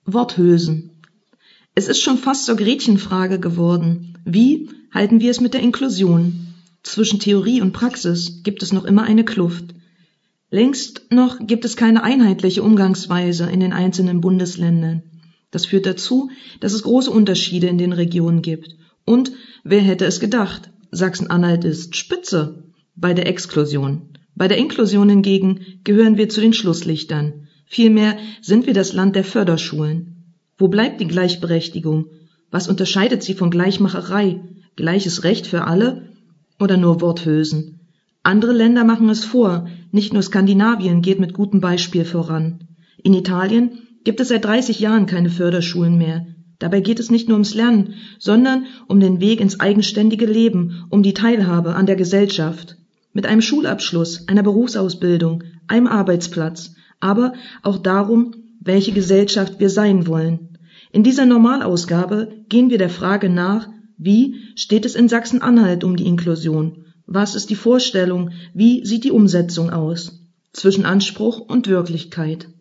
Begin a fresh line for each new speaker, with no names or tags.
Worthülsen. Es ist schon fast zur Gretchenfrage geworden. Wie halten wir es mit der Inklusion? Zwischen Theorie und Praxis gibt es noch immer eine Kluft. Längst noch gibt es keine einheitliche Umgangsweise in den einzelnen Bundesländern. Das führt dazu, dass es große Unterschiede in den Regionen gibt. Und wer hätte es gedacht? Sachsen-Anhalt ist Spitze bei der Exklusion. Bei der Inklusion hingegen gehören wir zu den Schlusslichtern. Vielmehr sind wir das Land der Förderschulen. Wo bleibt die Gleichberechtigung? Was unterscheidet sie von Gleichmacherei? Gleiches Recht für alle oder nur Worthülsen? Andere Länder machen es vor. Nicht nur Skandinavien geht mit gutem Beispiel voran. In Italien gibt es seit 30 Jahren keine Förderschulen mehr. Dabei geht es nicht nur ums Lernen, sondern um den Weg ins eigenständige Leben, um die Teilhabe an der Gesellschaft. Mit einem Schulabschluss, einer Berufsausbildung, einem Arbeitsplatz, aber auch darum, welche Gesellschaft wir sein wollen. In dieser Normalausgabe gehen wir der Frage nach, wie steht es in Sachsen-Anhalt um die Inklusion? Was ist die Vorstellung? Wie sieht die Umsetzung aus? Zwischen Anspruch und Wirklichkeit.